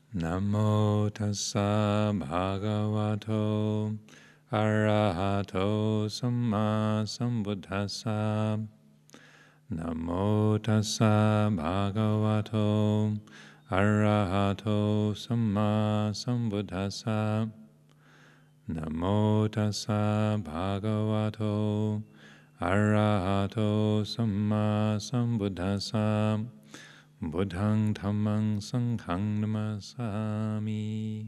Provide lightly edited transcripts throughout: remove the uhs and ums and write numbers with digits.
Namo tassa bhagavato arahato samma sambuddhassa. Namo tassa bhagavato arahato samma sambuddhassa. Namo tassa bhagavato arahato samma sambuddhassa. Buddhang dhammang sanghang namasami.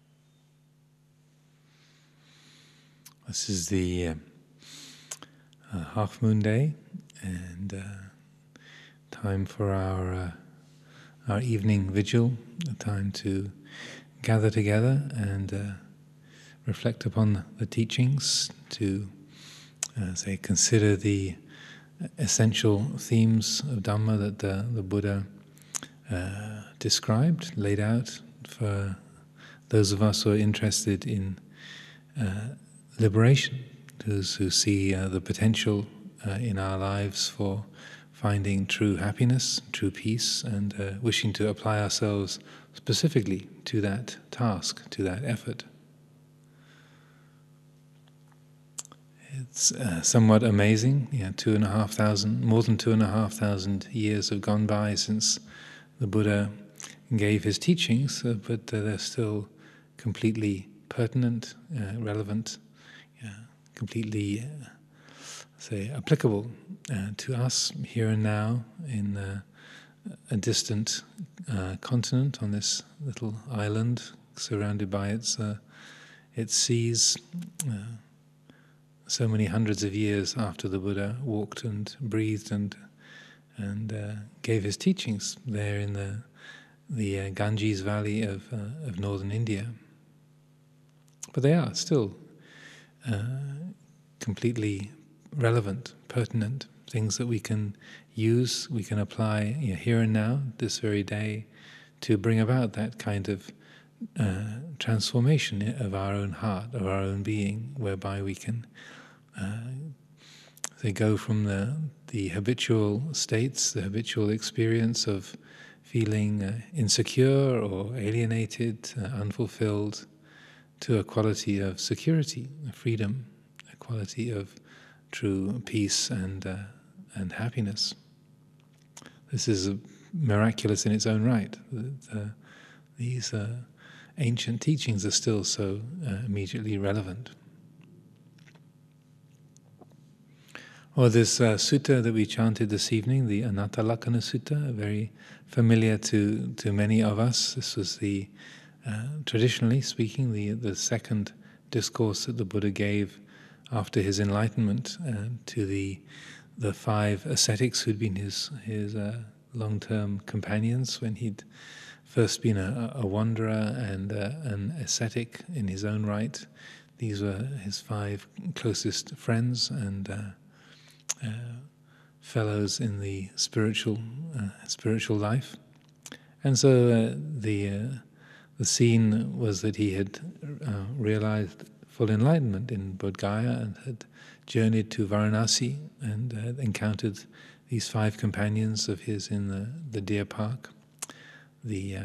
This is the half moon day, and time for our evening vigil, a time to gather together and reflect upon the teachings, to consider the essential themes of Dhamma that the Buddha described, laid out for those of us who are interested in liberation, those who see the potential in our lives for finding true happiness, true peace, and wishing to apply ourselves specifically to that task, to that effort. It's somewhat amazing. More than 2,500 years have gone by since the Buddha gave his teachings, but they're still completely pertinent, relevant, completely, applicable to us here and now in a distant continent on this little island surrounded by its seas. So many hundreds of years after the Buddha walked and breathed and gave his teachings there in the Ganges Valley of northern India. But they are still completely relevant, pertinent, things that we can use, we can apply here and now, this very day, to bring about that kind of transformation of our own heart, of our own being, whereby we can they go from the habitual states, the habitual experience of feeling insecure or alienated, unfulfilled, to a quality of security, freedom, a quality of true peace and happiness. This is miraculous in its own right. These ancient teachings are still so immediately relevant. Or this sutta that we chanted this evening, the Anattalakkana Sutta, very familiar to many of us. This was the, traditionally speaking, the second discourse that the Buddha gave after his enlightenment to the five ascetics who'd been his long-term companions when he'd first been a wanderer and an ascetic in his own right. These were his five closest friends and fellows in the spiritual life, and so the scene was that he had realized full enlightenment in Bodh Gaya and had journeyed to Varanasi and had encountered these five companions of his in the deer park, the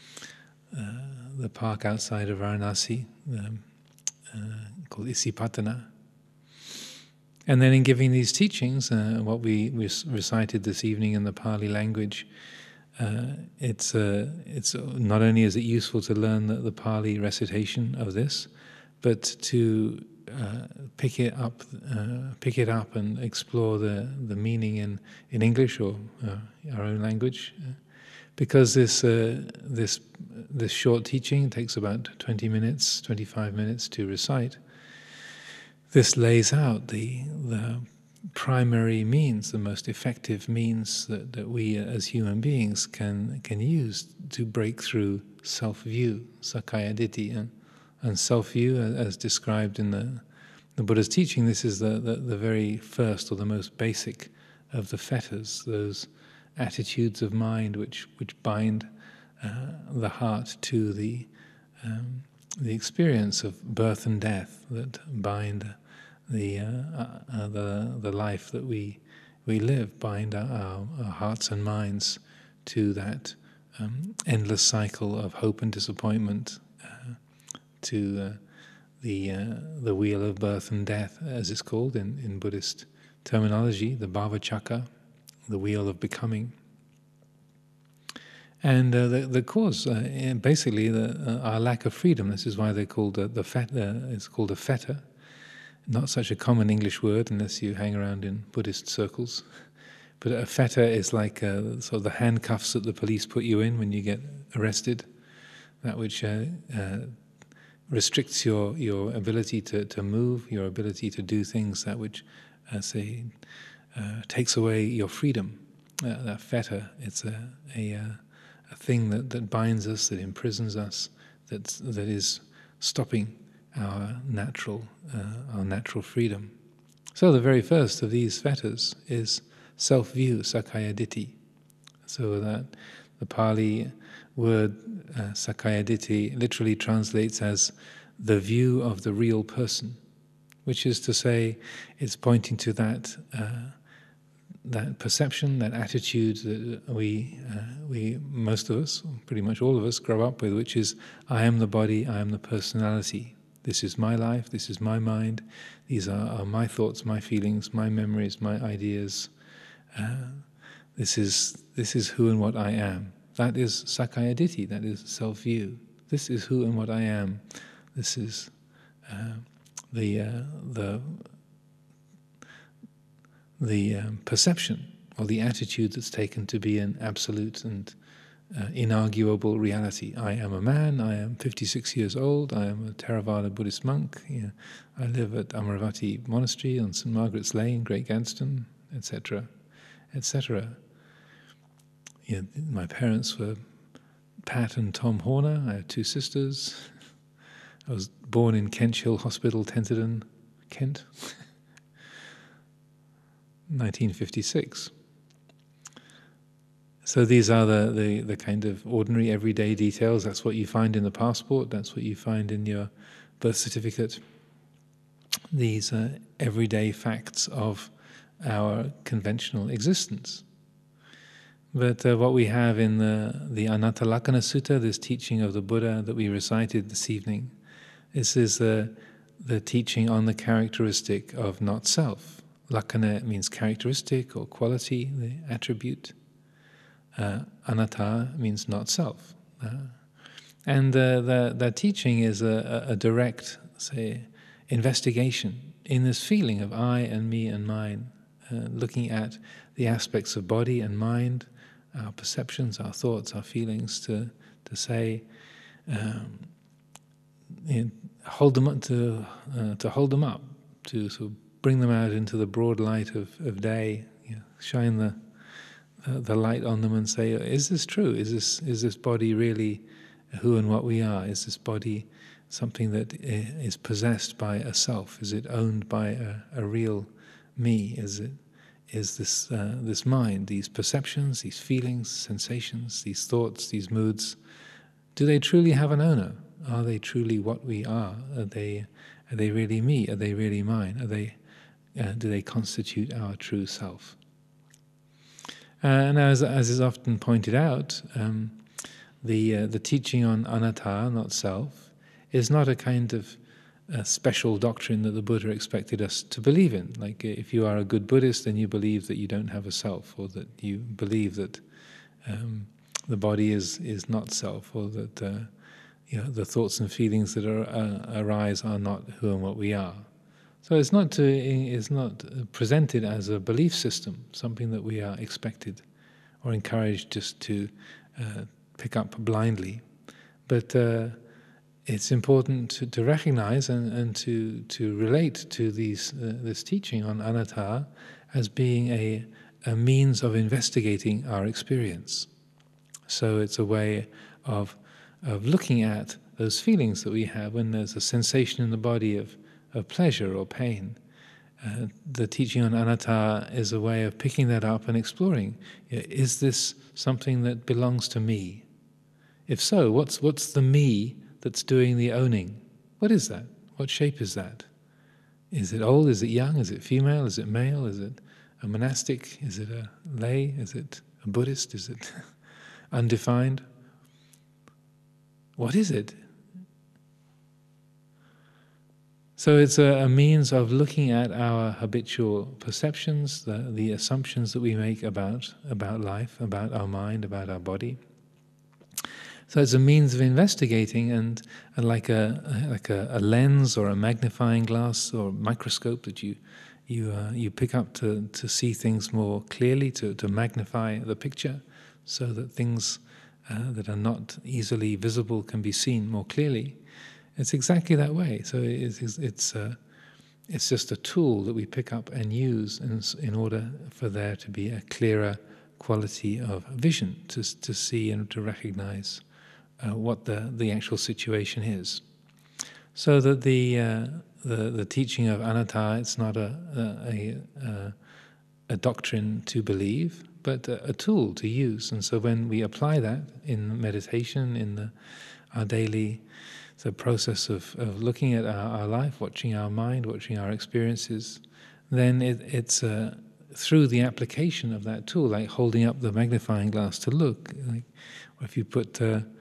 park outside of Varanasi, called Isipatana. And then in giving these teachings, what we recited this evening in the Pali language, it's not only is it useful to learn the Pali recitation of this, but to pick it up and explore the meaning in English or our own language, because this short teaching takes about 20 minutes, 25 minutes to recite. This lays out the primary means, the most effective means that we as human beings can use to break through self-view, sakkaya ditthi, and self-view, as described in the Buddha's teaching. This is the very first or the most basic of the fetters, those attitudes of mind which bind the heart to the experience of birth and death, that bind the life that we live, bind our hearts and minds to that endless cycle of hope and disappointment, to the wheel of birth and death, as it's called in Buddhist terminology, the bhava chakra, the wheel of becoming. And the cause, basically, our lack of freedom. This is why they're called it's called a fetter. Not such a common English word unless you hang around in Buddhist circles. But a fetter is like sort of the handcuffs that the police put you in when you get arrested. That which restricts your ability to move, your ability to do things. That which, takes away your freedom. That fetter, it's a thing that binds us, that imprisons us, that is stopping our natural freedom. So the very first of these fetters is self-view, Sakkaya Ditthi. So that the Pali word Sakkaya Ditthi literally translates as the view of the real person, which is to say, it's pointing to that perception, that attitude that we most of us, pretty much all of us, grow up with, which is, I am the body, I am the personality. This is my life, this is my mind, these are my thoughts, my feelings, my memories, my ideas. This is who and what I am. That is Sakkaya Ditthi, that is self-view. This is who and what I am. This is the perception or the attitude that's taken to be an absolute and inarguable reality. I am a man, I am 56 years old, I am a Theravada Buddhist monk, I live at Amaravati Monastery on St. Margaret's Lane, Great Gadsden, etc., etc. My parents were Pat and Tom Horner. I have two sisters. I was born in Kench Hospital, Tenterden, Kent, 1956. So these are the kind of ordinary, everyday details. That's what you find in the passport. That's what you find in your birth certificate. These are everyday facts of our conventional existence. But what we have in the Anattalakkana Sutta, this teaching of the Buddha that we recited this evening, this is the teaching on the characteristic of not self. Lakkana means characteristic or quality, the attribute. Anatta means not self. And that teaching is a direct, investigation in this feeling of I and me and mine, looking at the aspects of body and mind, our perceptions, our thoughts, our feelings, to say, hold them up, to hold them up, to sort of bring them out into the broad light of day, shine the light on them and say, is this true? Is this body really who and what we are? Is this body something that is possessed by a self? Is it owned by a real me? Is this mind, these perceptions, these feelings, sensations, these thoughts, these moods, do they truly have an owner? Are they truly what we are? Are they really me? Are they really mine? Do they constitute our true self? And as is often pointed out, the teaching on anatta, not self, is not a kind of special doctrine that the Buddha expected us to believe in. Like if you are a good Buddhist, then you believe that you don't have a self, or that you believe that the body is not self, or that the thoughts and feelings that arise are not who and what we are. So it's not presented as a belief system, something that we are expected or encouraged just to pick up blindly. But it's important to recognize and to relate to this teaching on anatta as being a means of investigating our experience. So it's a way of looking at those feelings that we have when there's a sensation in the body of pleasure or pain. The teaching on anatta is a way of picking that up and exploring. Is this something that belongs to me? If so, what's the me that's doing the owning? What is that? What shape is that? Is it old? Is it young? Is it female? Is it male? Is it a monastic? Is it a lay? Is it a Buddhist? Is it undefined. What is it? So it's a means of looking at our habitual perceptions, the assumptions that we make about life, about our mind, about our body. So it's a means of investigating, and like a lens or a magnifying glass or microscope that you pick up to see things more clearly, to magnify the picture, so that things that are not easily visible can be seen more clearly. It's exactly that way. So it's just a tool that we pick up and use in order for there to be a clearer quality of vision, to see and to recognize what the actual situation is. So that the teaching of anatta, it's not a doctrine to believe, but a tool to use. And so when we apply that in meditation, in our daily process of looking at our life, watching our mind, watching our experiences, then it's through the application of that tool, like holding up the magnifying glass to look. Like, or if you put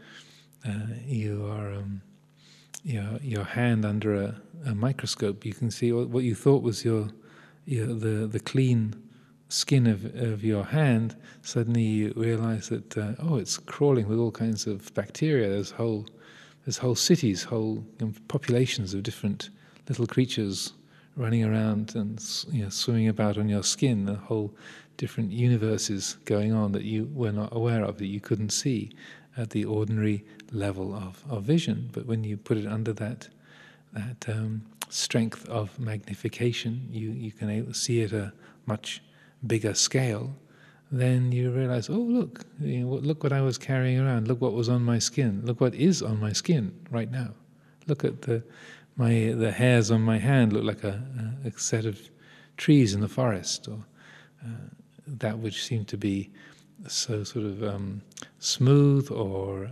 your hand under a microscope, you can see what you thought was the clean skin of your hand. Suddenly you realize that it's crawling with all kinds of bacteria. There's whole cities, whole populations of different little creatures running around and swimming about on your skin. A whole different universes going on that you were not aware of, that you couldn't see at the ordinary level of vision. But when you put it under that strength of magnification, you can see at a much bigger scale. Then you realize, look, look what I was carrying around. Look what was on my skin. Look what is on my skin right now. Look at the hairs on my hand. Look like a set of trees in the forest, or that which seemed to be so sort of smooth or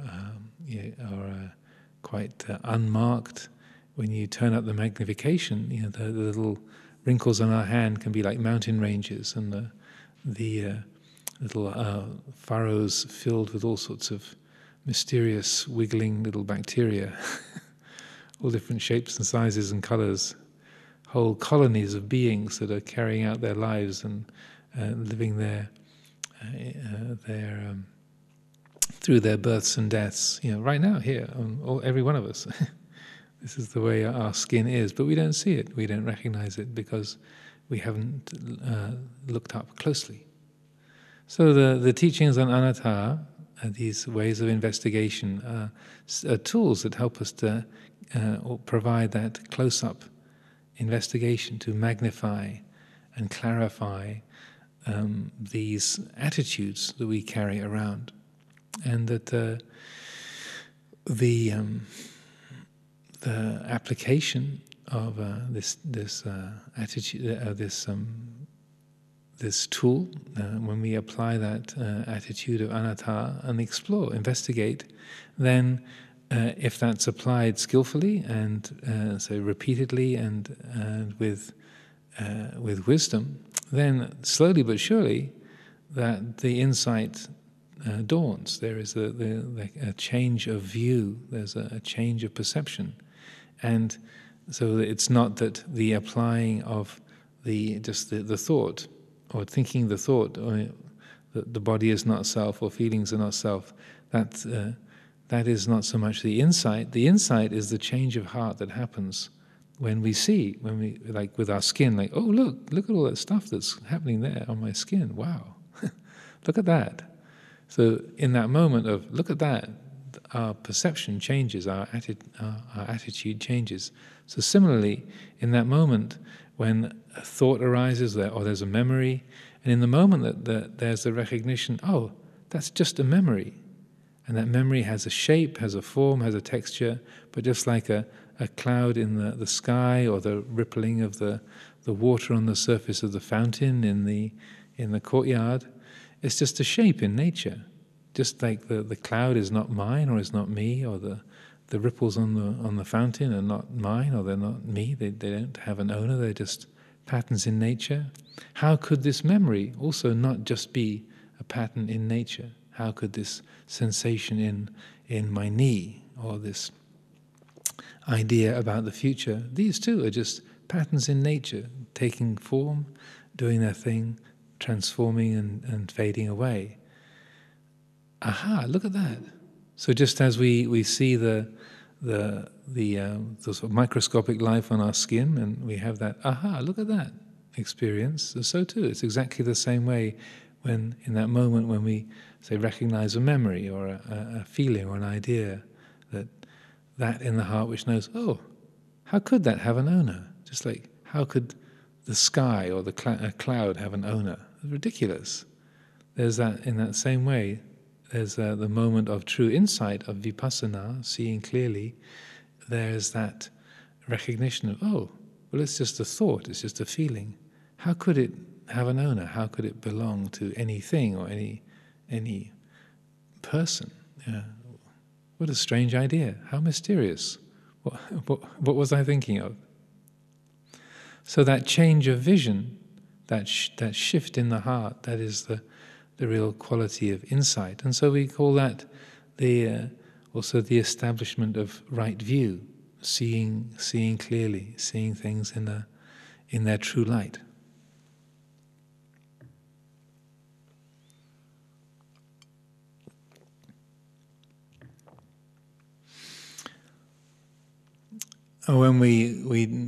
quite unmarked. When you turn up the magnification, the little wrinkles on our hand can be like mountain ranges, and the little furrows filled with all sorts of mysterious wiggling little bacteria, all different shapes and sizes and colors, whole colonies of beings that are carrying out their lives and living their through their births and deaths, right now here, every one of us. This is the way our skin is, but we don't see it, we don't recognize it, because we haven't looked up closely. So the teachings on anatta, these ways of investigation, are tools that help us to provide that close-up investigation, to magnify and clarify these attitudes that we carry around, and that the application of this attitude, this tool, when we apply that attitude of anatta and explore, investigate, then if that's applied skillfully and so repeatedly and with wisdom, then slowly but surely that the insight dawns. There is a change of view. There's a change of perception, and so it's not that the applying of the thought, or thinking the thought, or that the body is not self, or feelings are not self. That is not so much the insight. The insight is the change of heart that happens when we see, when we, like with our skin, like, look at all that stuff that's happening there on my skin. Wow, look at that. So in that moment of look at that, our perception changes, our attitude changes. So similarly, in that moment when a thought arises, or there's a memory, and in the moment that there's a recognition, that's just a memory. And that memory has a shape, has a form, has a texture, but just like a cloud in the sky, or the rippling of the water on the surface of the fountain in the courtyard, it's just a shape in nature. Just like the cloud is not mine or is not me, or the ripples on the fountain are not mine or they're not me, they don't have an owner, they're just patterns in nature. How could this memory also not just be a pattern in nature? How could this sensation in my knee, or this idea about the future, these too are just patterns in nature, taking form, doing their thing, transforming and fading away. Aha, look at that. So just as we see the sort of microscopic life on our skin, and we have that, aha, look at that experience, so too, it's exactly the same way when, in that moment when we, say, recognize a memory or a feeling or an idea, that in the heart which knows, oh, how could that have an owner? Just like, how could the sky or a cloud have an owner? It's ridiculous. There's that, in that same way, there's the moment of true insight, of vipassana, seeing clearly. There's that recognition of, oh, well, it's just a thought, it's just a feeling. How could it have an owner? How could it belong to anything or any person? Yeah. What a strange idea. How mysterious. What was I thinking of? So that change of vision, that shift in the heart, that is the real quality of insight. And so we call that also the establishment of right view, seeing clearly, seeing things in their true light. When we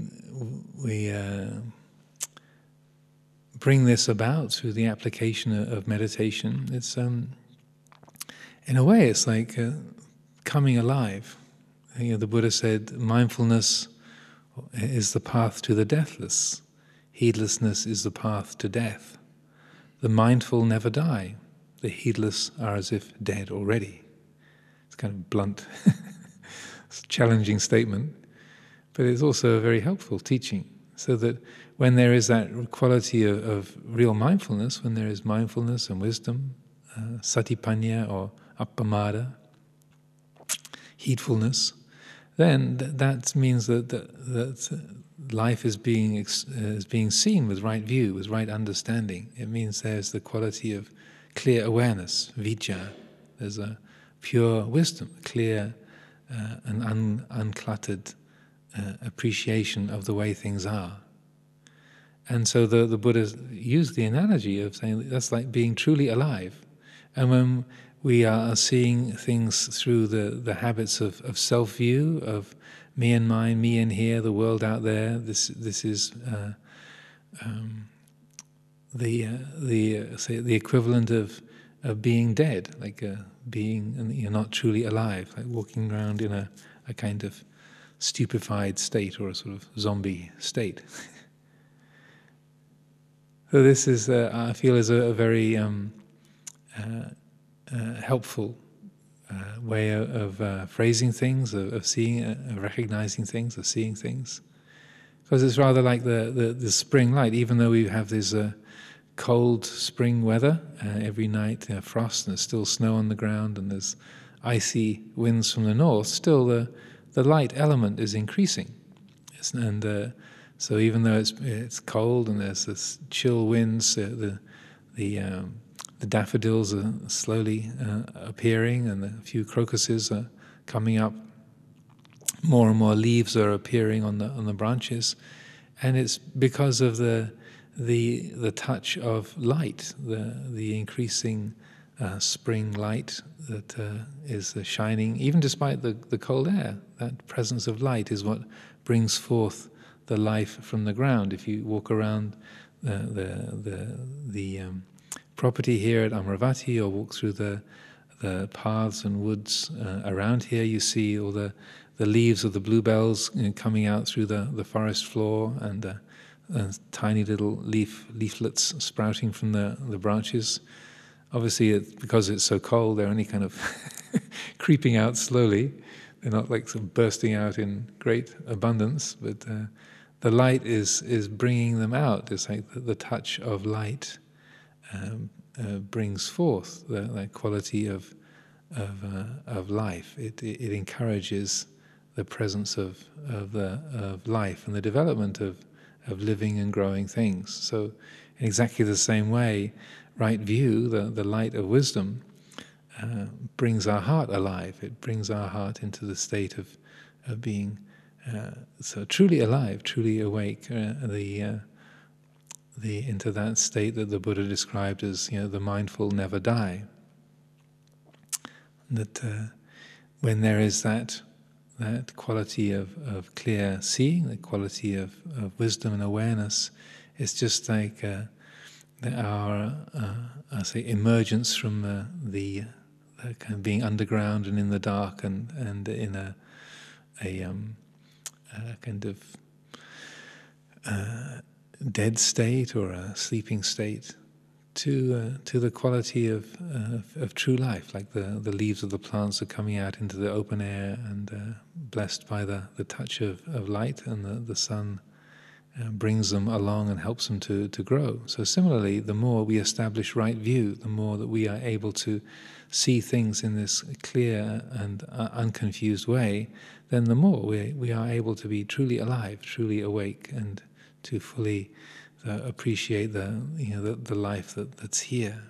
bring this about through the application of meditation, it's in a way it's like coming alive. The Buddha said, mindfulness is the path to the deathless. Heedlessness is the path to death. The mindful never die. The heedless are as if dead already. It's kind of blunt, it's a challenging statement. But it's also a very helpful teaching, so that when there is that quality of real mindfulness, when there is mindfulness and wisdom, satipanya or appamada, heedfulness, then that means that life is being seen with right view, with right understanding. It means there's the quality of clear awareness, vijja. There's a pure wisdom, clear and uncluttered appreciation of the way things are. And so the Buddha used the analogy of saying that's like being truly alive. And when we are seeing things through the habits of self-view, of me and mine, me and here, the world out there, this is the equivalent of being dead, like being you're not truly alive, like walking around in a kind of stupefied state or a sort of zombie state. So this is, I feel, is a very helpful way of phrasing things, of seeing, of recognizing things, of seeing things. Because it's rather like the spring light. Even though we have this cold spring weather every night, frost, and there's still snow on the ground, and there's icy winds from the north, still the light element is increasing. So even though it's cold and there's this chill winds, the daffodils are slowly appearing, and a few crocuses are coming up. More and more leaves are appearing on the branches, and it's because of the touch of light, the increasing spring light that is shining, even despite the cold air. That presence of light is what brings forth the life from the ground. If you walk around the property here at Amaravati, or walk through the paths and woods around here, you see all the leaves of the bluebells coming out through the forest floor, and tiny little leaflets sprouting from the branches. Obviously, because it's so cold, they're only kind of creeping out slowly. They're not like sort of bursting out in great abundance, but the light is bringing them out. It's like the touch of light brings forth that quality of life. It encourages the presence of life and the development of living and growing things. So in exactly the same way, right view, the light of wisdom, brings our heart alive. It brings our heart into the state of being so truly alive, truly awake. Into that state that the Buddha described as, the mindful never die. That when there is that quality of clear seeing, the quality of wisdom and awareness, it's just like our I say emergence from the kind of being underground and in the dark and in a kind of dead state or a sleeping state to the quality of true life, like the leaves of the plants are coming out into the open air and blessed by the touch of light, and the sun brings them along and helps them to grow. So similarly, the more we establish right view, the more that we are able to see things in this clear and unconfused way, then the more we are able to be truly alive, truly awake, and to fully appreciate the life that's here.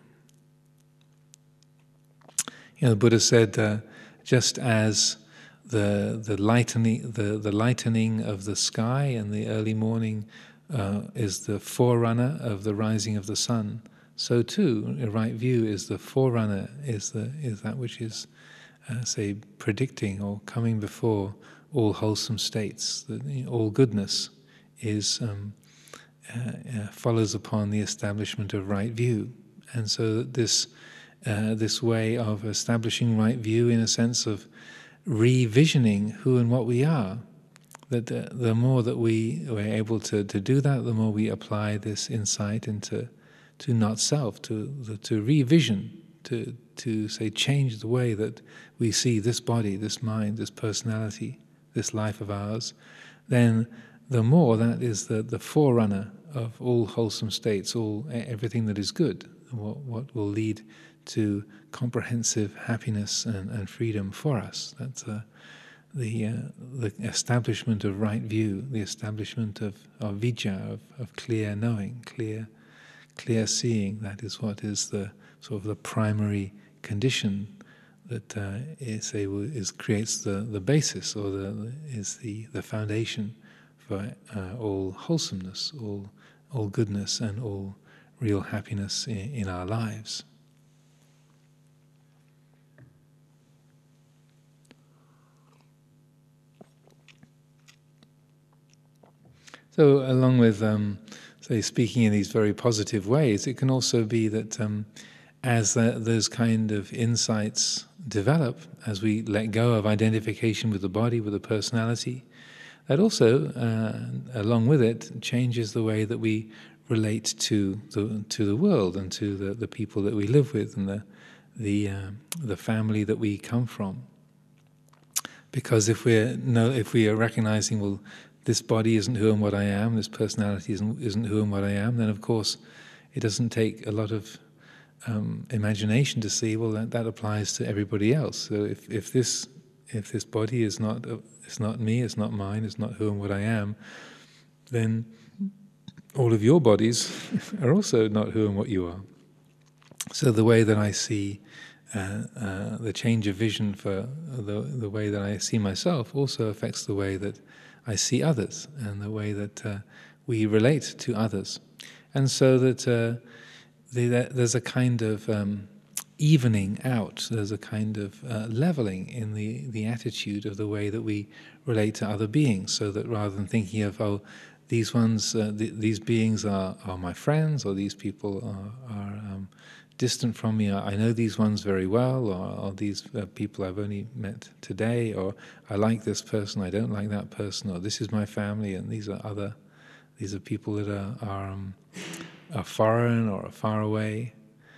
The Buddha said, just as the lightening of the sky in the early morning is the forerunner of the rising of the sun, so too a right view is the forerunner, is that which is say predicting or coming before all wholesome states. All goodness is follows upon the establishment of right view, and so this way of establishing right view, in a sense of revisioning who and what we are, that the more that we're able to do that, the more we apply this insight into not self, to revision, to say change the way that we see this body, this mind, this personality, this life of ours, then the more that is the forerunner of all wholesome states, everything that is good, what will lead to comprehensive happiness and freedom for us. That's the establishment of right view, the establishment of vijja, of clear knowing, clear seeing. That is what is the sort of the primary condition that creates the basis, or is the foundation for all wholesomeness, all goodness, and all real happiness in our lives. So, along with speaking in these very positive ways, it can also be that as those kind of insights develop, as we let go of identification with the body, with the personality, that also, along with it, changes the way that we relate to the world and to the people that we live with and the family that we come from. Because if we are recognizing, well, this body isn't who and what I am, this personality isn't who and what I am, then of course it doesn't take a lot of imagination to see, well, that applies to everybody else. So if this body is not it's not me, it's not mine, it's not who and what I am, then all of your bodies are also not who and what you are. So the way that I see the change of vision for the way that I see myself also affects the way that I see others and the way that we relate to others. And so that there's a kind of evening out, there's a kind of leveling in the attitude of the way that we relate to other beings, so that rather than thinking of, oh, these ones, these beings are my friends, or these people are distant from me, I know these ones very well, or these people I've only met today, or I like this person, I don't like that person, or this is my family and these are people that are foreign or far away.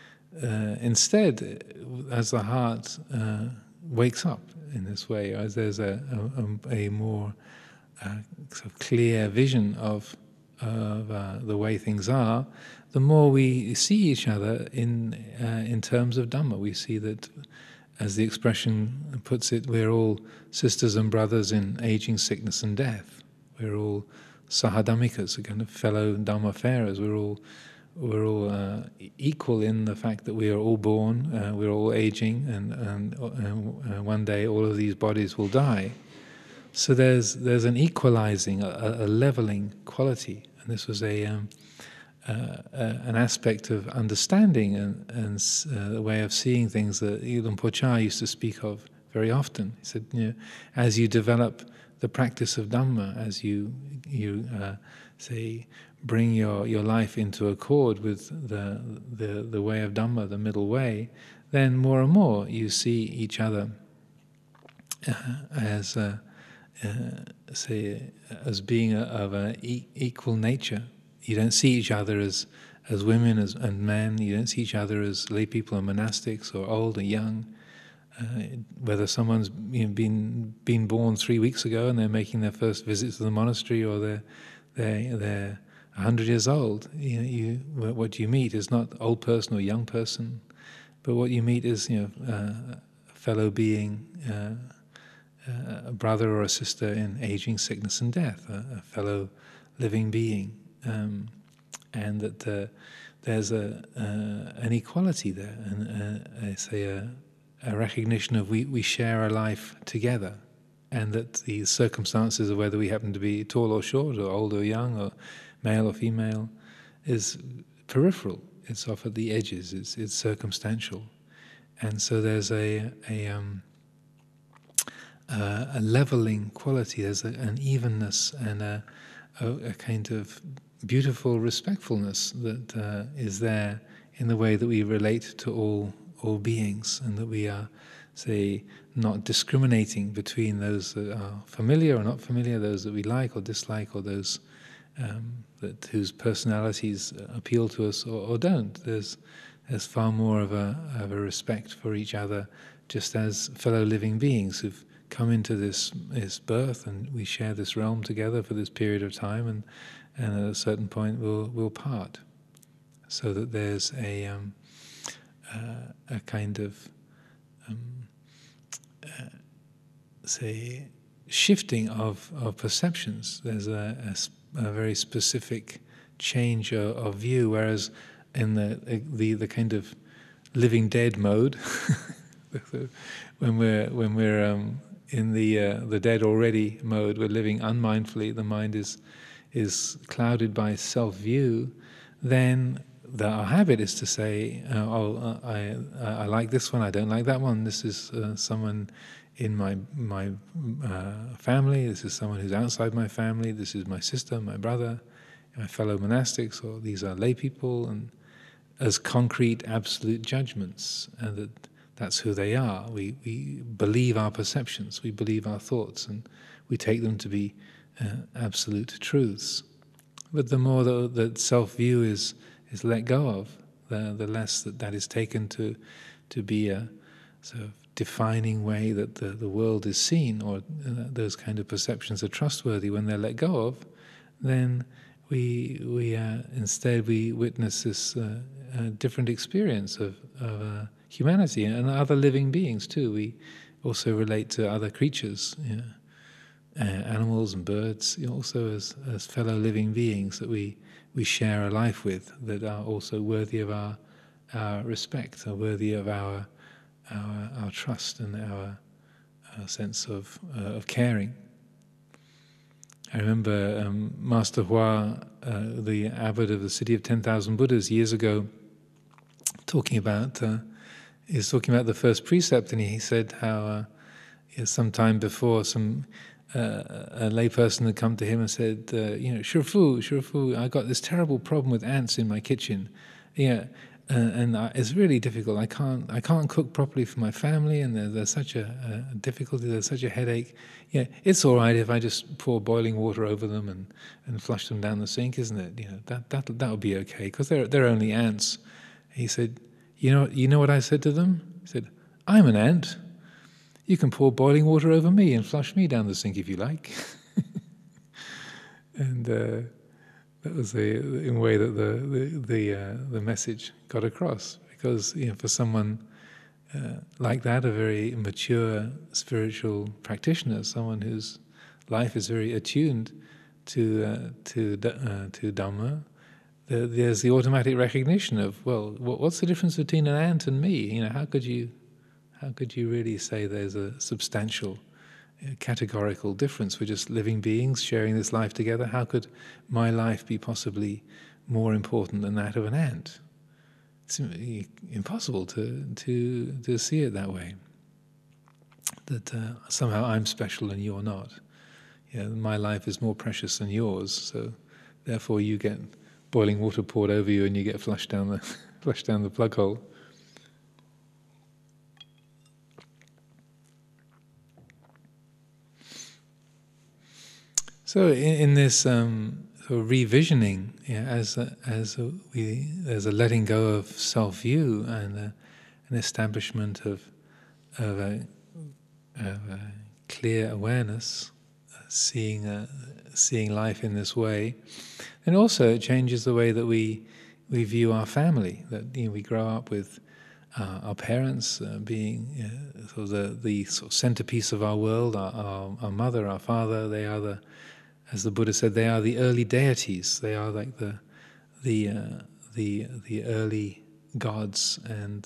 Instead, as the heart wakes up in this way, as there's a more sort of clear vision of the way things are, the more we see each other in terms of Dhamma. We see that, as the expression puts it, we're all sisters and brothers in aging, sickness and death. We're all sahadhammikas, a kind of fellow Dhammafarers. We're all we're all equal in the fact that we are all born, we're all aging, and one day all of these bodies will die. So there's an equalizing, a leveling quality, and this was an aspect of understanding and the way of seeing things that Lumpur Cha used to speak of very often. He said, as you develop the practice of Dhamma, as you say, bring your life into accord with the way of Dhamma, the middle way, then more and more you see each other as being of an equal nature. You don't see each other as women and men. You don't see each other as lay people or monastics or old or young. Whether someone's been born 3 weeks ago and they're making their first visit to the monastery, or they're 100 years old, what you meet is not old person or young person, but what you meet is a fellow being, a brother or a sister in aging, sickness, and death, a fellow living being, and that there's an equality there, and I say a recognition of we share a life together, and that the circumstances of whether we happen to be tall or short, or old or young, or male or female, is peripheral. It's off at the edges. It's circumstantial, and so there's a leveling quality. There's an evenness and a kind of beautiful respectfulness that is there in the way that we relate to all beings, and that we are, say, not discriminating between those that are familiar or not familiar, those that we like or dislike, or those whose personalities appeal to us or don't. There's far more of a respect for each other, just as fellow living beings who've come into this birth, and we share this realm together for this period of time, and at a certain point we'll part. So that there's a kind of say, shifting of perceptions. There's a very specific change of view, whereas in the kind of living dead mode, when we're in the dead already mode, we're living unmindfully, the mind is clouded by self-view, then our habit is to say, I like this one, I don't like that one, this is someone in my family, this is someone who's outside my family, this is my sister, my brother, my fellow monastics, or these are lay people, and as concrete, absolute judgments, and that's who they are. We believe our perceptions, we believe our thoughts, and we take them to be absolute truths. But the more that self-view is let go of, the less that is taken to be a sort of defining way that the world is seen, or those kind of perceptions are trustworthy. When they're let go of, then we instead we witness this different experience of humanity and other living beings too. We also relate to other creatures, animals and birds, also as fellow living beings that we share a life with, that are also worthy of our respect, are worthy of our trust and our sense of caring. I remember Master Hua, the abbot of the city of 10,000 Buddhas, years ago, talking about the first precept, and he said how some time before a lay person had come to him and said, Shifu, I got this terrible problem with ants in my kitchen. And it's really difficult. I can't cook properly for my family, and there's such a difficulty. There's such a headache. It's all right if I just pour boiling water over them and flush them down the sink, isn't it? That'll be okay, because they're only ants. He said, you know what I said to them? He said, I'm an ant. You can pour boiling water over me and flush me down the sink if you like. And that was in a way that the message got across, because for someone like that, a very mature spiritual practitioner, someone whose life is very attuned to Dhamma, there's the automatic recognition of, well, what's the difference between an ant and me? How could you really say there's a substantial, categorical difference? We're just living beings sharing this life together. How could my life be possibly more important than that of an ant? It's impossible to see it that way. That somehow I'm special and you're not. My life is more precious than yours, so therefore you get boiling water poured over you and you get flushed down the plug hole. So in this sort of revisioning, as there's a letting go of self-view and an establishment of a clear awareness, seeing life in this way, and also it changes the way that we view our family. That we grow up with our parents being sort of the sort of centerpiece of our world. Our mother, our father, they are as the Buddha said, they are the early deities. They are like the early gods and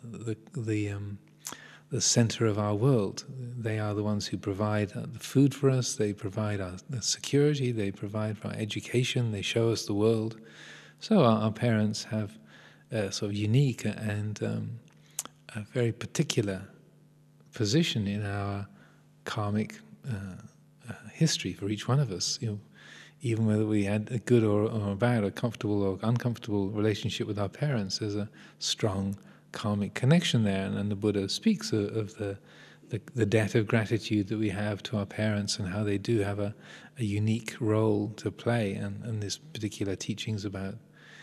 the center of our world. They are the ones who provide the food for us. They provide our security. They provide for our education. They show us the world. So our parents have a sort of unique and a very particular position in our karmic history for each one of us. Even whether we had a good or a bad, or comfortable or uncomfortable relationship with our parents, there's a strong karmic connection there. And the Buddha speaks of the debt of gratitude that we have to our parents and how they do have a unique role to play. And this particular teachings about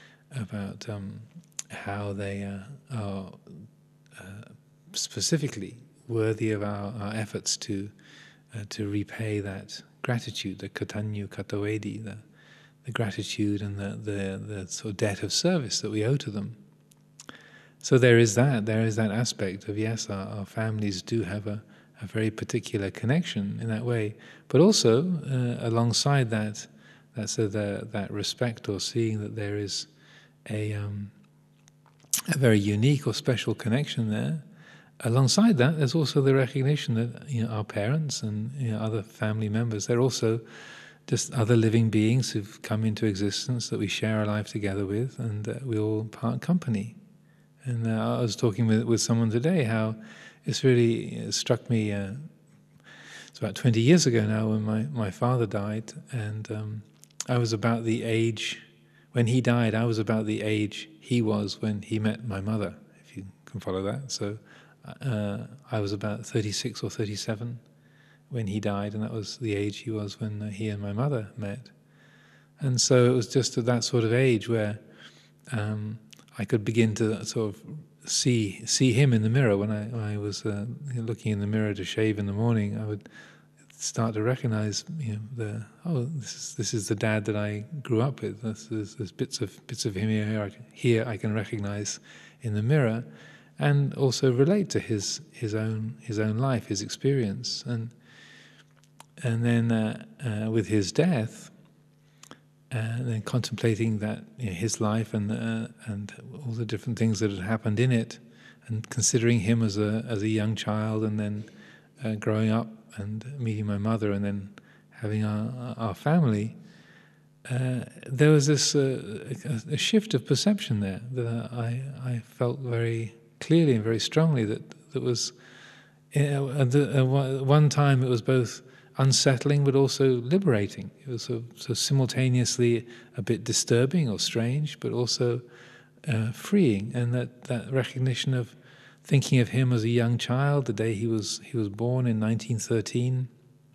how they are specifically worthy of our efforts to repay that gratitude, the katanyu katawedi, the gratitude and the sort of debt of service that we owe to them. So there is that aspect of, yes, our families do have a very particular connection in that way, but also alongside that respect, or seeing that there is a very unique or special connection there. Alongside that, there's also the recognition that our parents and other family members, they're also just other living beings who've come into existence that we share our life together with, and we all part company. And I was talking with someone today how it's really struck me. It's about 20 years ago now when my father died, and I was about the age when he died. I was about the age he was when he met my mother, if you can follow that. So I was about 36 or 37 when he died, and that was the age he was when he and my mother met. And so it was just at that sort of age where I could begin to sort of see him in the mirror. When I was looking in the mirror to shave in the morning, I would start to recognize, this is the dad that I grew up with. There's bits of him here I can recognize in the mirror, and also relate to his own life, his experience, and then with his death, and then contemplating that his life and all the different things that had happened in it, and considering him as a young child, and then growing up and meeting my mother, and then having our family, there was this a shift of perception there that I felt very clearly and very strongly that was at one time it was both unsettling but also liberating. It was so simultaneously a bit disturbing or strange, but also freeing. And that recognition of thinking of him as a young child, the day he was born in 1913,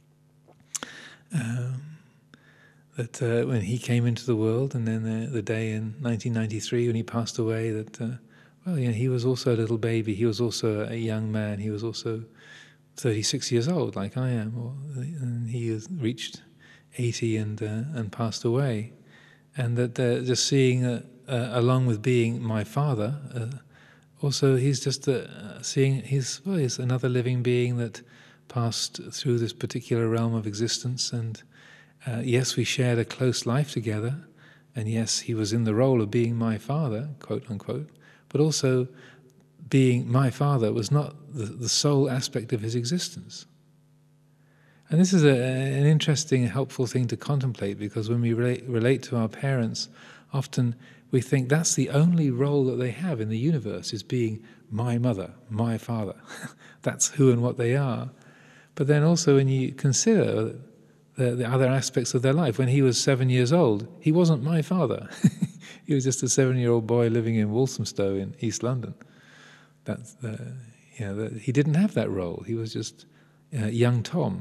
that when he came into the world, and then the day in 1993 when he passed away, that he was also a little baby. He was also a young man. He was also 36 years old, like I am, and he has reached 80 and passed away. And that just seeing, along with being my father, also he's just seeing he's another living being that passed through this particular realm of existence. And yes, we shared a close life together, And yes, he was in the role of being my father, quote unquote, but also being my father was not the sole aspect of his existence. And this is an interesting, helpful thing to contemplate, because when we relate to our parents, often we think that's the only role that they have in the universe, is being my mother, my father. That's who and what they are. But then also when you consider the other aspects of their life, when he was 7 years old, he wasn't my father. He was just a 7-year-old boy living in Walthamstow in East London. That's he didn't have that role. He was just young Tom.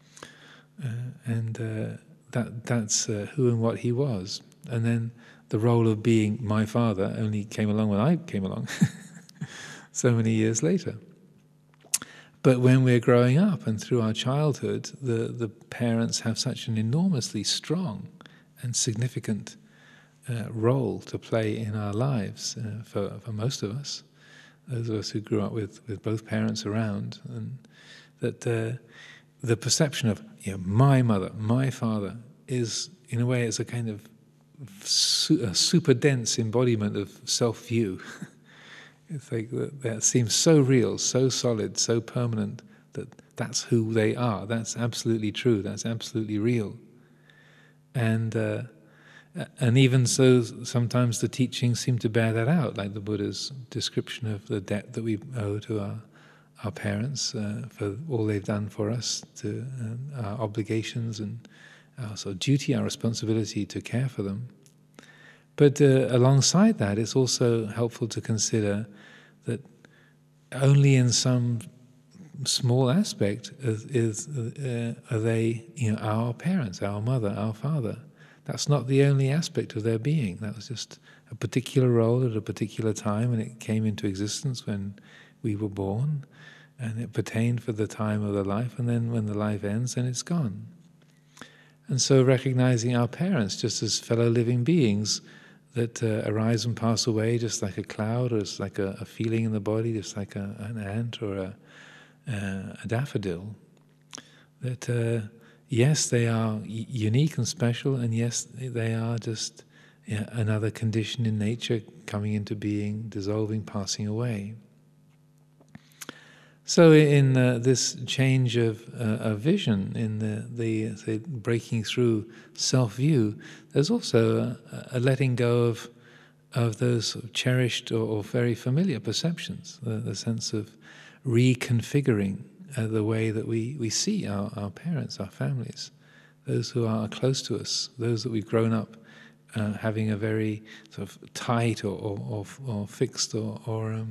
That's who and what he was. And then the role of being my father only came along when I came along, so many years later. But when we're growing up and through our childhood, the parents have such an enormously strong and significant role to play in our lives for most of us, those of us who grew up with both parents around, and that the perception of my mother, my father, is in a way it's a kind of a super dense embodiment of self-view. It's like that seems so real, so solid, so permanent, that that's who they are. That's absolutely true. That's absolutely real. And even so, sometimes the teachings seem to bear that out, like the Buddha's description of the debt that we owe to our parents for all they've done for us, to our obligations and our sort of duty, our responsibility to care for them. But alongside that, it's also helpful to consider that only in some small aspect are they, our parents, our mother, our father. That's not the only aspect of their being. That was just a particular role at a particular time, and it came into existence when we were born, and it pertained for the time of the life, and then when the life ends, then it's gone. And so recognizing our parents just as fellow living beings that arise and pass away, just like a cloud, or just like a feeling in the body, just like an ant or a daffodil, that yes, they are unique and special, and yes, they are just another condition in nature coming into being, dissolving, passing away. So in this change of vision, in the breaking through self-view, there's also a letting go of those sort of cherished or very familiar perceptions, the sense of reconfiguring the way that we see our parents, our families, those who are close to us, those that we've grown up having a very sort of tight or fixed or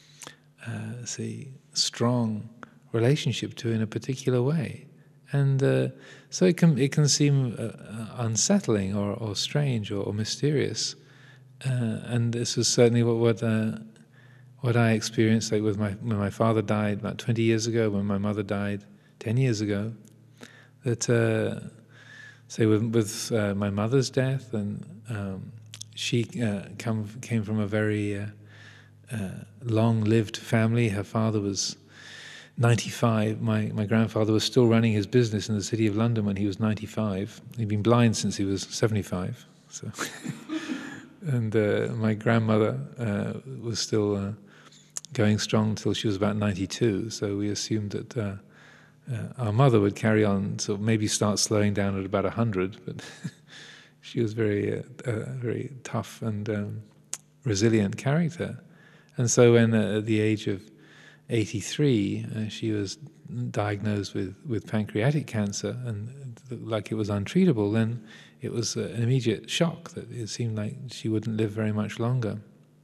strong relationship to in a particular way. And so it can seem unsettling or strange or mysterious. And this was certainly what I experienced, like when my father died about 20 years ago, when my mother died 10 years ago. That say with my mother's death, and she came from a very long-lived family. Her father was 95. My grandfather was still running his business in the city of London when he was 95. He'd been blind since he was 75. So, and my grandmother was still going strong until she was about 92. So we assumed that our mother would carry on, so maybe start slowing down at about 100. But she was very tough and resilient character. And so when at the age of 83, she was diagnosed with pancreatic cancer and like it was untreatable, then it was an immediate shock that it seemed like she wouldn't live very much longer.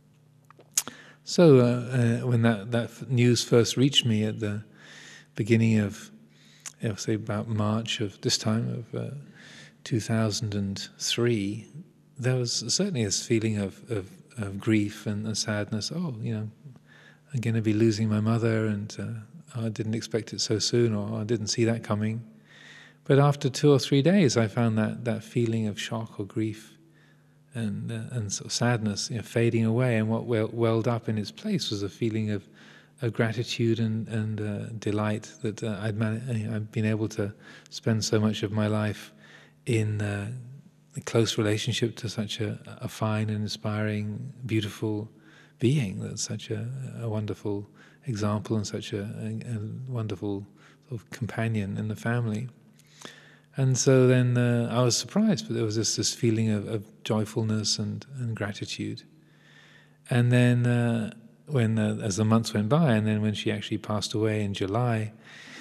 So when that news first reached me at the beginning of, say about March of this time of 2003, there was certainly this feeling of grief and sadness. Oh, I'm going to be losing my mother, and I didn't expect it so soon, or I didn't see that coming. But after 2 or 3 days, I found that feeling of shock or grief and sort of sadness fading away, and what welled up in its place was a feeling of gratitude and delight that I'd been able to spend so much of my life in a close relationship to such a fine and inspiring, beautiful being that's such a wonderful example and such a wonderful sort of companion in the family. And so then I was surprised, but there was this feeling of joyfulness and gratitude. And then when as the months went by, and then when she actually passed away in July,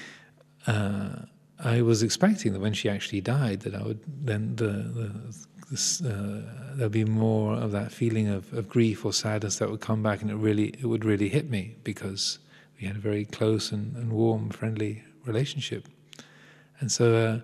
I was expecting that when she actually died, that I would then there'd be more of that feeling of grief or sadness that would come back, and it would really hit me, because we had a very close and warm, friendly relationship. And so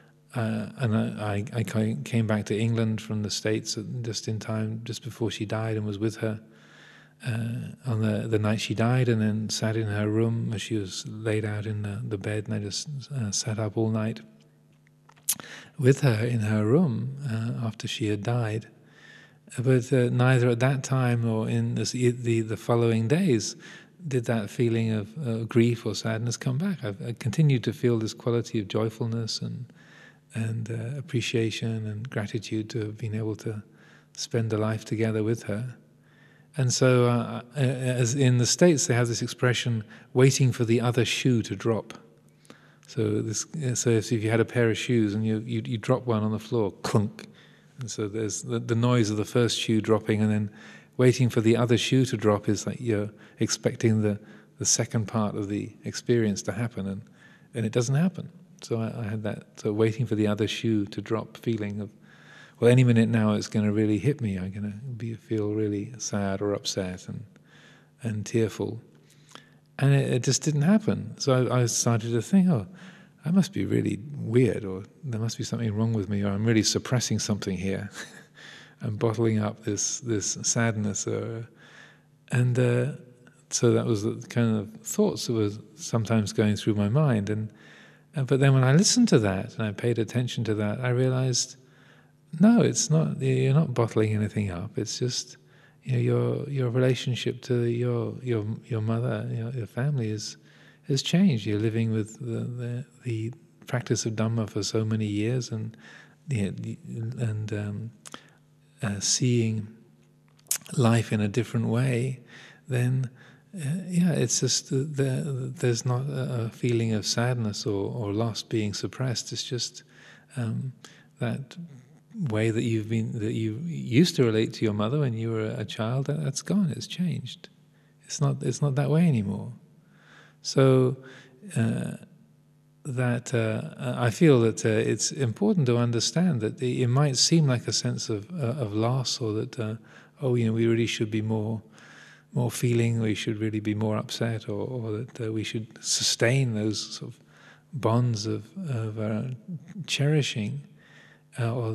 I came back to England from the States just in time, just before she died, and was with her on the night she died, and then sat in her room as she was laid out in the bed, and I just sat up all night with her in her room after she had died. But neither at that time or in the following days did that feeling of grief or sadness come back. I continued to feel this quality of joyfulness and appreciation and gratitude to have been able to spend a life together with her. And so, as in the States, they have this expression, waiting for the other shoe to drop. So if you had a pair of shoes and you drop one on the floor, clunk. And so there's the noise of the first shoe dropping, and then waiting for the other shoe to drop is like you're expecting the second part of the experience to happen, and it doesn't happen. So I had that waiting for the other shoe to drop feeling of, well, any minute now it's going to really hit me. I'm going to feel really sad or upset and tearful. And it just didn't happen. So I started to think, oh, I must be really weird, or there must be something wrong with me, or I'm really suppressing something here. I'm bottling up this sadness. So that was the kind of thoughts that was sometimes going through my mind. But then when I listened to that and I paid attention to that, I realized, no, it's not. You're not bottling anything up. It's just, your relationship to your mother, your family has changed. You're living with the practice of Dhamma for so many years, and seeing life in a different way. Then, it's just there's not a feeling of sadness or loss being suppressed. It's just that way that you used to relate to your mother when you were a child, that's gone. It's changed. It's not that way anymore. So I feel that it's important to understand that it might seem like a sense of loss, or that we really should be more feeling, we should really be more upset, or that we should sustain those sort of bonds of cherishing. Or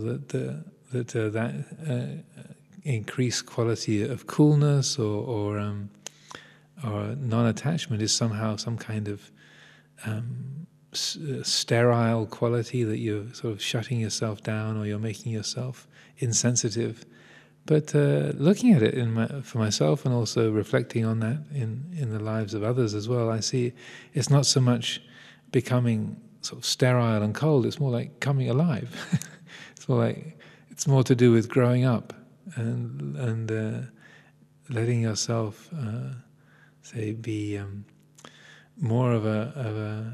that increased quality of coolness or non-attachment is somehow some kind of sterile quality, that you're sort of shutting yourself down, or you're making yourself insensitive. But looking at it for myself, and also reflecting on that in the lives of others as well, I see it's not so much becoming sort of sterile and cold. It's more like coming alive. It's more to do with growing up and letting yourself, be more of a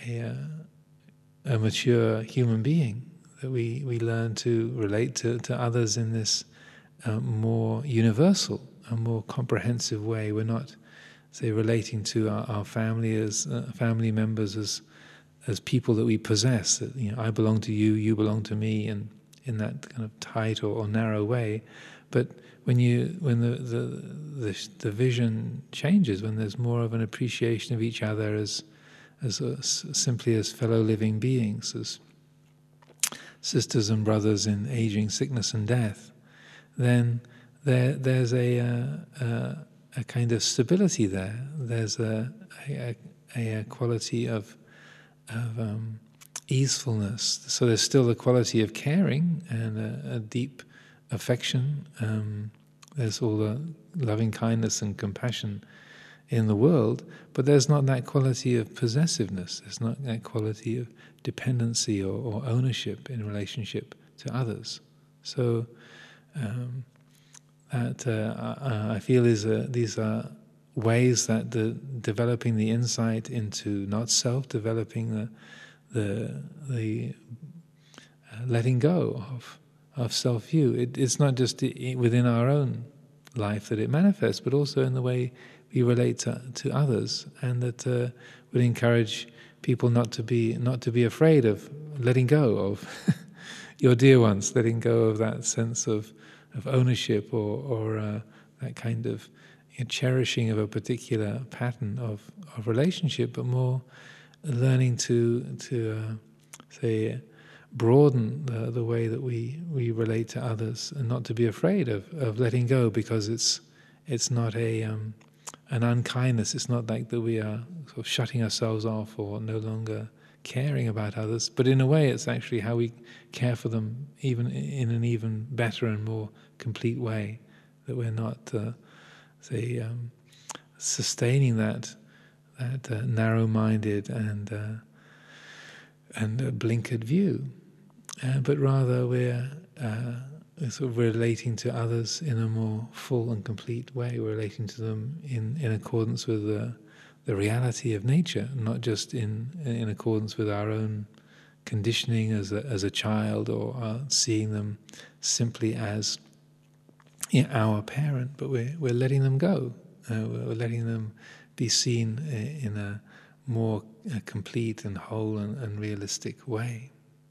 mature human being. That we learn to relate to others in this more universal, a more comprehensive way. We're not, relating to our family as family members as people that we possess. That, I belong to you, you belong to me, and in that kind of tight or narrow way. But when the vision changes, when there's more of an appreciation of each other as simply as fellow living beings, as sisters and brothers in aging, sickness, and death, then there's a kind of stability there. There's a quality of easefulness. So there's still the quality of caring and a deep affection. There's all the loving kindness and compassion in the world, but there's not that quality of possessiveness. There's not that quality of dependency or ownership in relationship to others. So that I feel these are ways that developing the insight into not self, developing the letting go of self-view. It's not just within our own life that it manifests, but also in the way we relate to others, and that would encourage people not to be afraid of letting go of your dear ones, letting go of that sense of ownership or that kind of cherishing of a particular pattern of relationship, but more learning to say broaden the way that we relate to others, and not to be afraid of letting go, because it's not an unkindness. It's not like that we are sort of shutting ourselves off or no longer caring about others, but in a way it's actually how we care for them even in an even better and more complete way, that we're not sustaining that narrow-minded and blinkered view, but rather we're sort of relating to others in a more full and complete way. We're relating to them in accordance with the reality of nature, not just in accordance with our own conditioning as a child, or seeing them simply as our parent, but we're letting them go. We're letting them be seen in a more complete and whole and realistic way.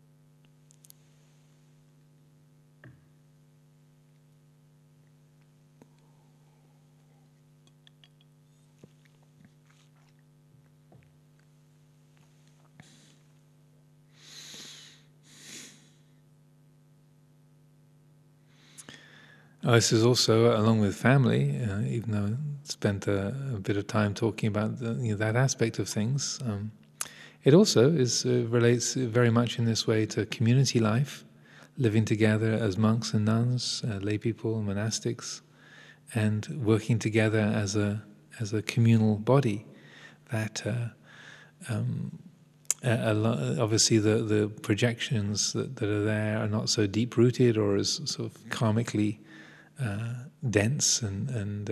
This is also, along with family, even though I spent a bit of time talking about that aspect of things, it also relates very much in this way to community life, living together as monks and nuns, lay people, monastics, and working together as a communal body. That obviously the projections that are there are not so deep-rooted or as sort of karmically dense and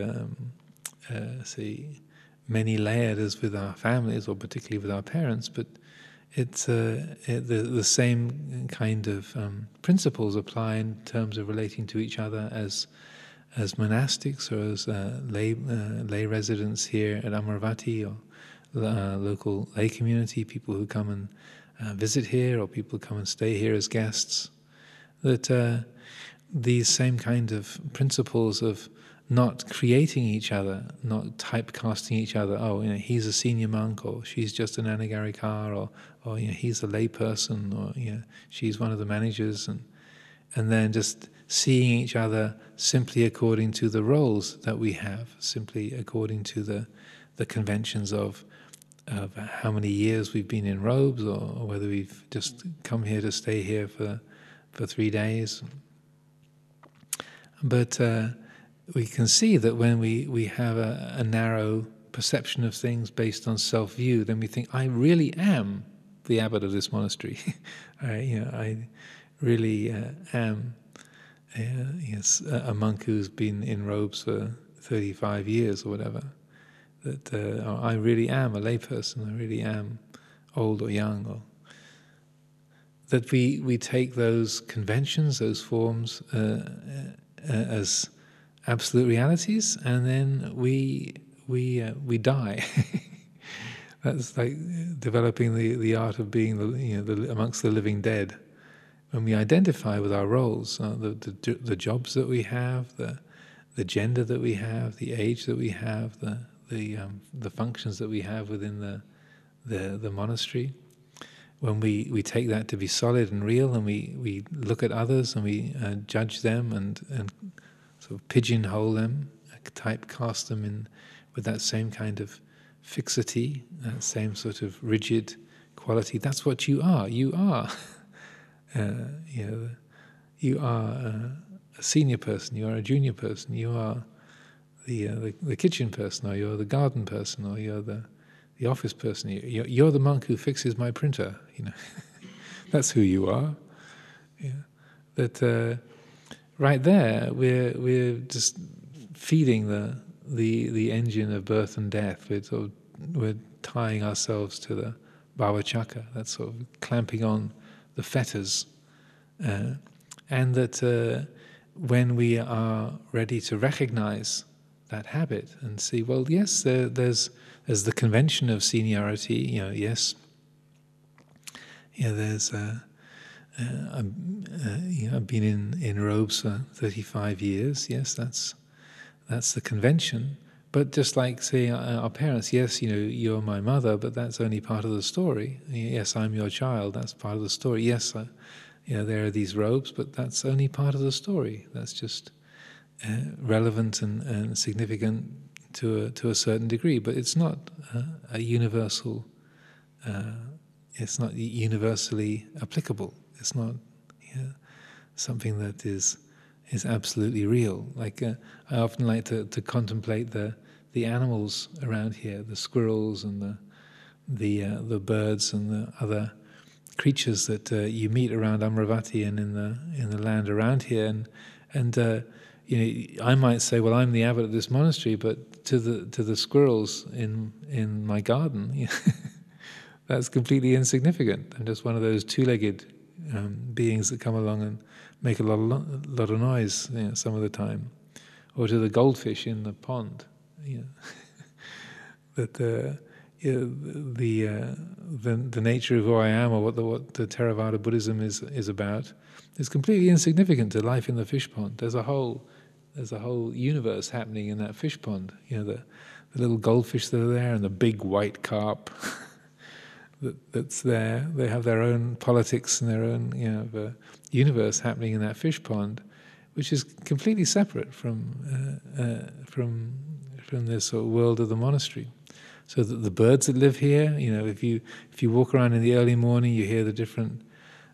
say many layered as with our families, or particularly with our parents, but it's the same kind of principles apply in terms of relating to each other as monastics, or as lay residents here at Amaravati, or local lay community, people who come and visit here, or people who come and stay here as guests. That these same kind of principles of not creating each other, not typecasting each other. Oh, he's a senior monk, or she's just an anagarikar, or he's a lay person, or she's one of the managers, and then just seeing each other simply according to the roles that we have, simply according to the conventions of how many years we've been in robes, or whether we've just come here to stay here for 3 days. But we can see that when we have a narrow perception of things based on self-view, then we think, I really am the abbot of this monastery. I really am a monk who's been in robes for 35 years or whatever. That I really am a layperson. I really am old or young. Or that we take those conventions, those forms, as absolute realities, and then we die. That's like developing the art of being amongst the living dead. When we identify with our roles, the jobs that we have, the gender that we have, the age that we have, the functions that we have within the monastery. When we take that to be solid and real, and we look at others and we judge them and sort of pigeonhole them, typecast them in with that same kind of fixity, that same sort of rigid quality. That's what you are. You are, you are a senior person. You are a junior person. You are the kitchen person, or you're the garden person, or you're the office person. You're the monk who fixes my printer. That's who you are. Yeah. That right there, we're just feeding the engine of birth and death. We're tying ourselves to the bhava chakra. That's sort of clamping on the fetters, and that when we are ready to recognize that habit and see, well, yes, there's the convention of seniority. Yes, there's. I've been in robes for 35 years. Yes, that's the convention. But just like, say, our parents, yes, you're my mother, but that's only part of the story. Yes, I'm your child, that's part of the story. Yes, there are these robes, but that's only part of the story. That's just relevant and significant to a certain degree, but it's not a universal. It's not universally applicable. It's not something that is absolutely real. Like I often like to contemplate the animals around here, the squirrels and the birds and the other creatures that you meet around Amravati and in the land around here, and I might say, well, I'm the abbot of this monastery, but to the squirrels in my garden, that's completely insignificant. I'm just one of those two-legged beings that come along and make a lot of noise some of the time, or to the goldfish in the pond. That the nature of who I am, or what the Theravada Buddhism is about, is completely insignificant to life in the fish pond. There's a whole universe happening in that fish pond. The little goldfish that are there, and the big white carp that's there. They have their own politics and their own universe happening in that fish pond, which is completely separate from this sort of world of the monastery. So that the birds that live here, if you walk around in the early morning, you hear the different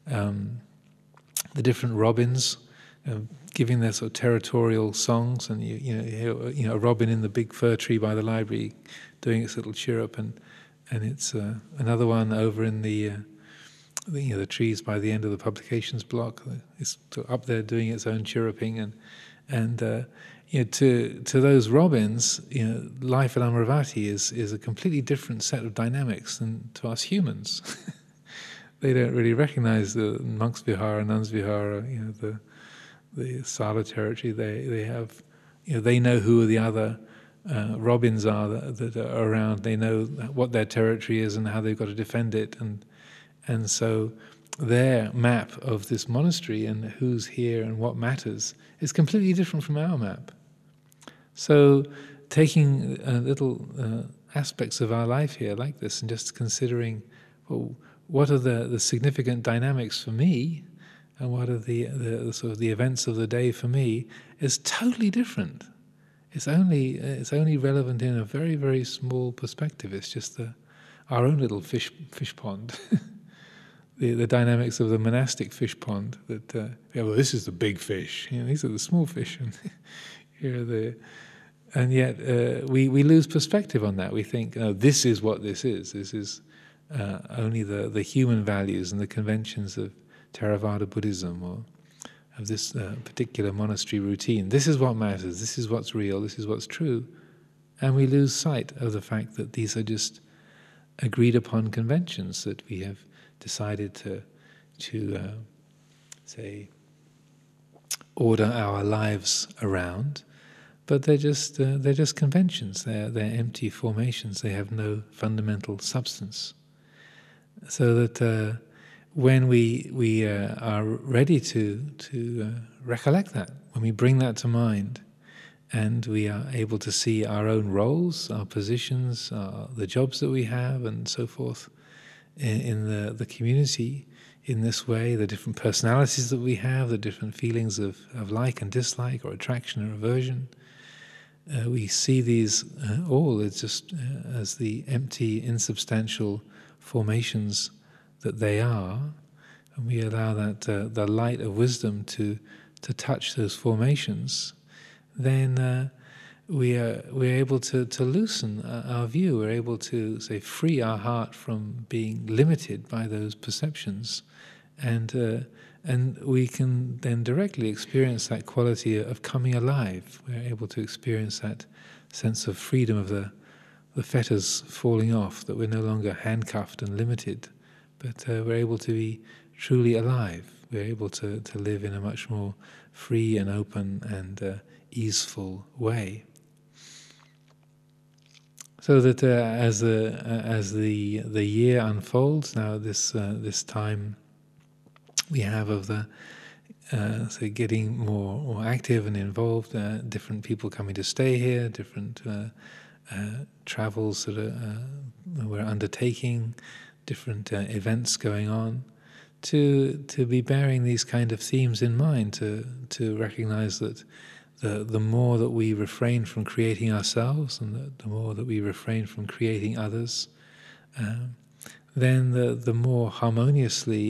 robins giving their sort of territorial songs, and you hear a robin in the big fir tree by the library doing its little chirrup, and it's another one over in the trees by the end of the publications block. It's up there doing its own chirruping, and to those robins, life at Amravati is a completely different set of dynamics than to us humans. They don't really recognize the monks' vihara, nuns' vihara, the Sala territory. They have, they know who the other robins are that are around. They know what their territory is and how they've got to defend it, and so their map of this monastery and who's here and what matters is completely different from our map. So taking little aspects of our life here like this and just considering, well, what are the significant dynamics for me, and what are the sort of the events of the day for me, is totally different. It's only relevant in a very, very small perspective. It's just our own little fish pond. The dynamics of the monastic fish pond. That well, this is the big fish. These are the small fish, and here are the. And yet we lose perspective on that. We think, this is what this is. This is only the human values and the conventions of Theravada Buddhism, or of this particular monastery routine. This is what matters. This is what's real. This is what's true. And we lose sight of the fact that these are just agreed upon conventions that we have decided to say, order our lives around. But they're just conventions. They're empty formations. They have no fundamental substance. So that when we are ready to recollect that, when we bring that to mind, and we are able to see our own roles, our positions, the jobs that we have, and so forth, in the community, in this way, the different personalities that we have, the different feelings of like and dislike, or attraction or aversion. We see these all as just as the empty, insubstantial formations that they are, and we allow that the light of wisdom to touch those formations. Then we're able to loosen our view. We're able to, say, free our heart from being limited by those perceptions, and we can then directly experience that quality of coming alive. We're able to experience that sense of freedom, of the fetters falling off, that we're no longer handcuffed and limited, but we're able to be truly alive. We're able to live in a much more free and open and easeful way. So that as the year unfolds, now this time we have of the so getting more active and involved, different people coming to stay here, different travels that we're undertaking, different events going on, to be bearing these kind of themes in mind, to recognize that the more that we refrain from creating ourselves, and the more that we refrain from creating others, then the more harmoniously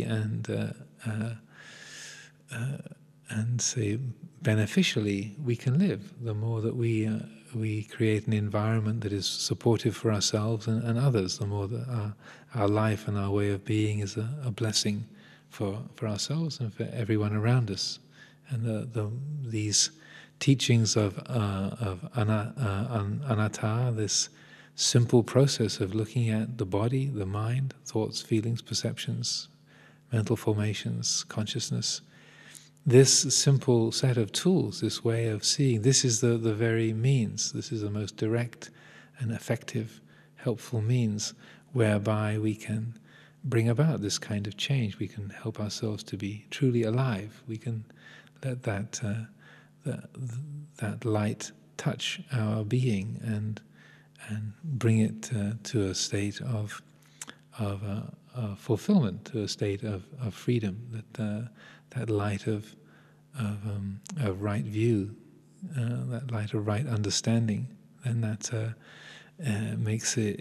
and say beneficially we can live. The more that we create an environment that is supportive for ourselves and others, the more that our life and our way of being is a blessing for ourselves and for everyone around us. And these teachings of anatta, this simple process of looking at the body, the mind, thoughts, feelings, perceptions, mental formations, consciousness, this simple set of tools, this way of seeing, this is the very means, this is the most direct and effective, helpful means whereby we can bring about this kind of change. We can help ourselves to be truly alive. We can let that light touch our being and bring it to a state of fulfillment, to a state of freedom. That light of right view, that light of right understanding, then that makes it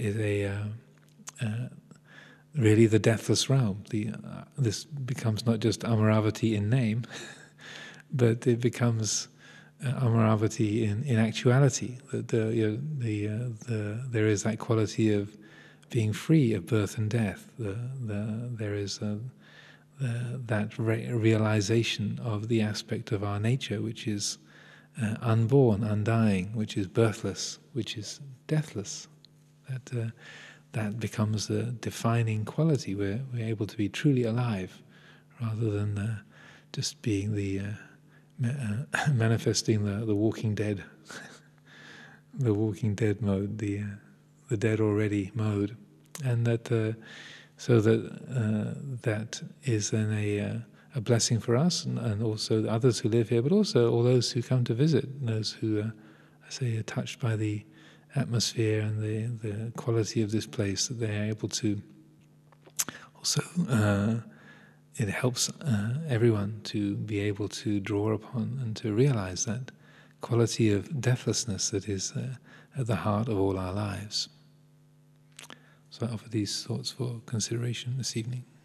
really the deathless realm. This becomes not just Amaravati in name, but it becomes Amaravati in actuality. That there is that quality of being free of birth and death. There is that realization of the aspect of our nature which is unborn, undying, which is birthless, which is deathless. That becomes the defining quality. We're able to be truly alive, rather than just being the manifesting the Walking Dead, the Walking Dead mode, the dead already mode, and that so that is then a blessing for us, and also others who live here, but also all those who come to visit, those who I say are touched by the atmosphere and the quality of this place, that they are able to also it helps everyone to be able to draw upon and to realize that quality of deathlessness that is at the heart of all our lives. So I offer these thoughts for consideration this evening.